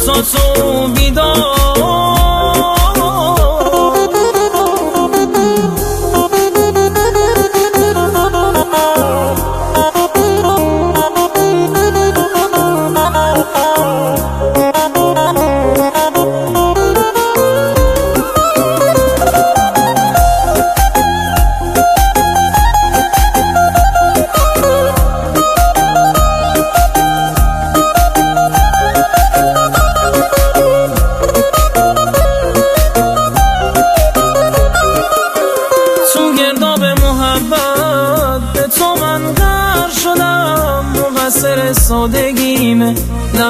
چشاتو بیدار. به تو من غرق شدم، مقصر سادگیمه.